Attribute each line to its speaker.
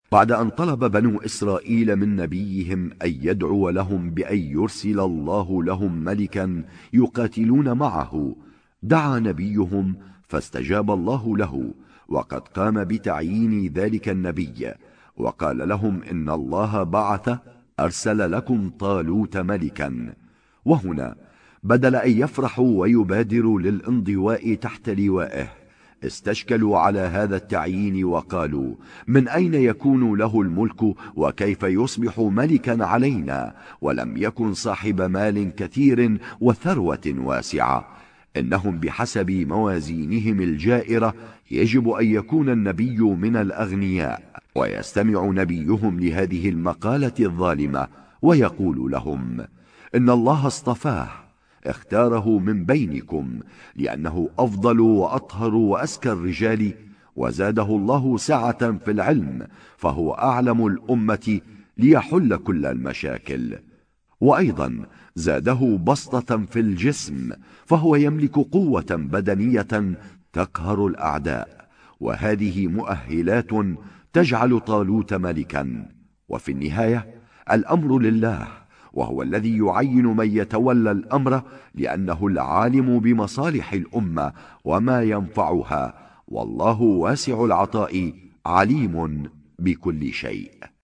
Speaker 1: بعد أن طلب بنو إسرائيل من نبيهم أن يدعو لهم بأن يرسل الله لهم ملكا يقاتلون معه، دعا نبيهم فاستجاب الله له، وقد قام بتعيين ذلك النبي، وقال لهم إن الله أرسل لكم طالوت ملكا. وهنا بدل أن يفرحوا ويبادروا للانضواء تحت لوائه، استشكلوا على هذا التعيين وقالوا: من أين يكون له الملك وكيف يصبح ملكا علينا ولم يكن صاحب مال كثير وثروة واسعة؟ إنهم بحسب موازينهم الجائرة يجب أن يكون النبي من الأغنياء. ويستمع نبيهم لهذه المقالة الظالمة ويقول لهم: إن الله اصطفاه، اختاره من بينكم لأنه أفضل وأطهر وأزكى الرجال، وزاده الله سعة في العلم، فهو أعلم الأمة ليحل كل المشاكل. وأيضا زاده بسطة في الجسم، فهو يملك قوة بدنية تقهر الأعداء، وهذه مؤهلات تجعل طالوت ملكا. وفي النهاية الأمر لله، وهو الذي يعين من يتولى الأمر، لأنه العالم بمصالح الأمة وما ينفعها، والله واسع العطاء عليم بكل شيء.